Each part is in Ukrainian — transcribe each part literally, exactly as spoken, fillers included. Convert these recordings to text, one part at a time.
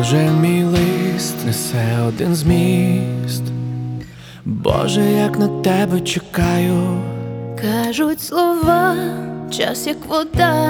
Кожен мій лист несе один зміст. Боже, як на тебе чекаю. Кажуть слова, час як вода,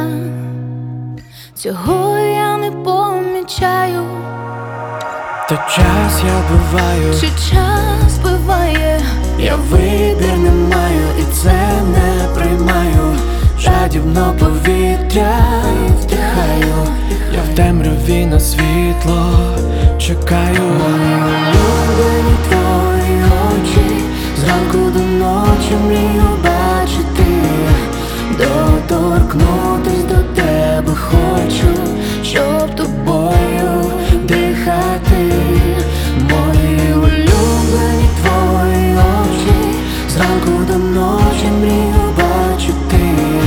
цього я не помічаю. Та час я вбиваю, Чи час буває? я вибір не маю і це не приймаю. Жадібно повітря вдихаю, я в темряві на світло чекаю. Мої улюблені твої очі, зранку до ночі мрію бачити, доторкнутись до тебе хочу, щоб тобою дихати. Мої улюблені твої очі, зранку до ночі мрію бачити,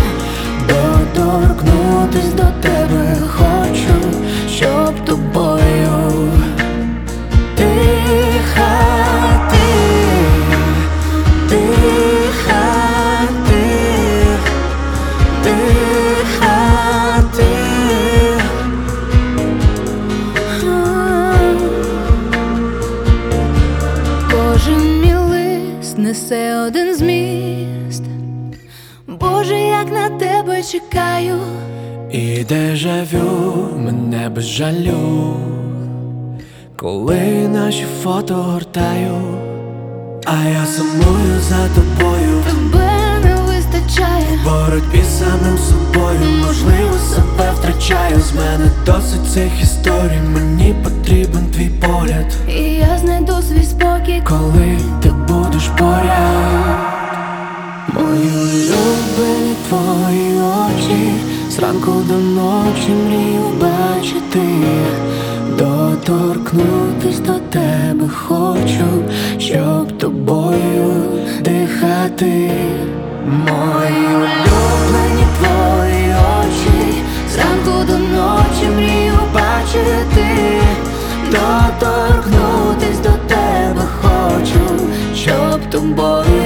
доторкнутись до тебе хочу, щоб тобою дихати, дихати, дихати. Кожен мій лист несе один зміст. Боже, як на тебе чекаю. І дежавю мене без жалю, коли наші фото гортаю, а я сумую за тобою. Тебе не вистачає В боротьбі з самим собою, можливо, себе втрачаю. З мене досить цих історій, мені потрібен твій погляд. і я знайду свій спокій, коли ти будеш поряд. Мої улюблені твої очі, зранку до ночі мрію бачити, доторкнутись до тебе хочу, щоб тобою дихати. Мої улюблені твої очі, зранку до ночі мрію бачити, доторкнутись до тебе хочу, щоб тобою